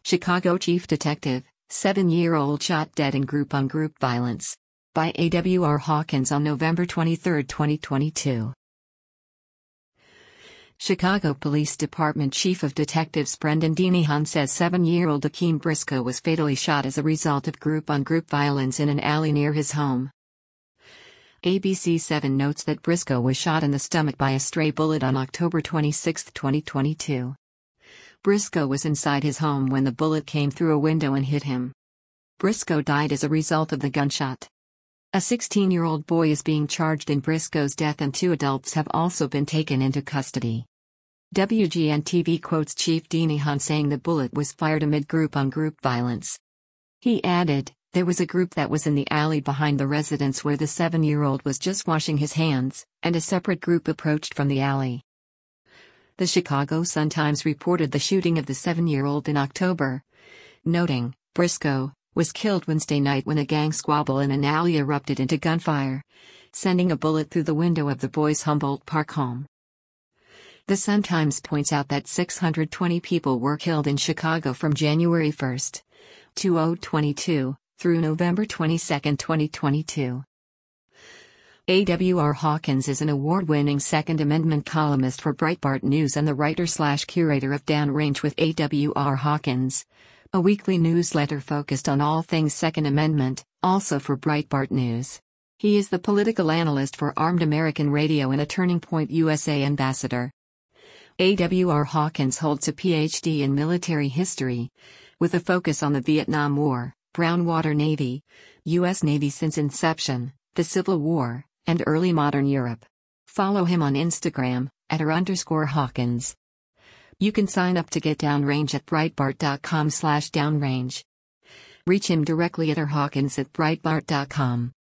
Chicago Chief Detective, 7-year-old shot dead in group-on-group violence. By A.W.R. Hawkins on November 23, 2022. Chicago Police Department Chief of Detectives Brendan Denihan says 7-year-old Akeem Briscoe was fatally shot as a result of group-on-group violence in an alley near his home. ABC7 notes that Briscoe was shot in the stomach by a stray bullet on October 26, 2022. Briscoe was inside his home when the bullet came through a window and hit him. Briscoe died as a result of the gunshot. A 16-year-old boy is being charged in Briscoe's death and 2 adults have also been taken into custody. WGN-TV quotes Chief Denihan saying the bullet was fired amid group-on-group violence. He added, "There was a group that was in the alley behind the residence where the 7-year-old was just washing his hands, and a separate group approached from the alley." The Chicago Sun-Times reported the shooting of the 7-year-old in October, noting, Briscoe was killed Wednesday night when a gang squabble in an alley erupted into gunfire, sending a bullet through the window of the boy's Humboldt Park home. The Sun-Times points out that 620 people were killed in Chicago from January 1, 2022, through November 22, 2022. A.W.R. Hawkins is an award-winning Second Amendment columnist for Breitbart News and the writer/curator of Downrange with A.W.R. Hawkins, a weekly newsletter focused on all things Second Amendment, also for Breitbart News. He is the political analyst for Armed American Radio and a Turning Point USA ambassador. A.W.R. Hawkins holds a Ph.D. in military history, with a focus on the Vietnam War, Brown Water Navy, U.S. Navy since inception, the Civil War, and early modern Europe. Follow him on Instagram, @r_Hawkins. You can sign up to get Downrange at Breitbart.com/downrange. Reach him directly at rhawkins@breitbart.com.